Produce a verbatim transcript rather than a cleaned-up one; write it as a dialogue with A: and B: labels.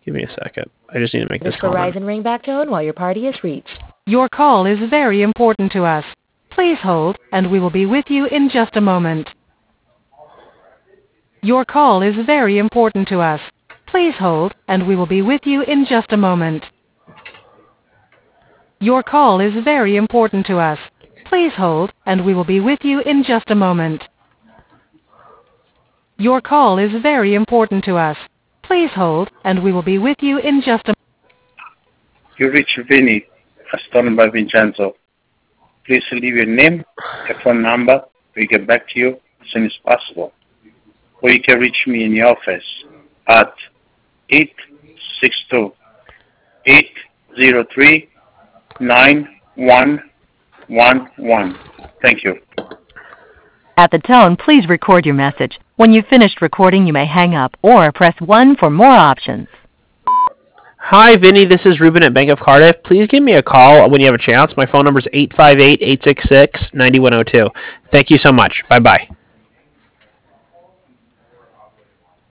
A: Give me a second. I just need to make this
B: This
A: comment.
B: Verizon ringback tone while your party is reached.
C: Your call is very important to us. Please hold, and we will be with you in just a moment. Your call is very important to us. Please hold, and we will be with you in just a moment. Your call is very important to us. Please hold, and we will be with you in just a moment. Your call is very important to us. Please hold, and we will be with you in just a moment.
D: You reach Vinny, as done by Vincenzo. Please leave your name, a phone number. We get back to you as soon as possible. Or you can reach me in the office at eight six two, eight zero three, nine one one one. Thank you.
B: At the tone, please record your message. When you've finished recording, you may hang up or press one for more options.
A: Hi, Vinny. This is Ruben at Bank of Cardiff. Please give me a call when you have a chance. My phone number is eight five eight, eight six six, nine one zero two. Thank you so much. Bye-bye.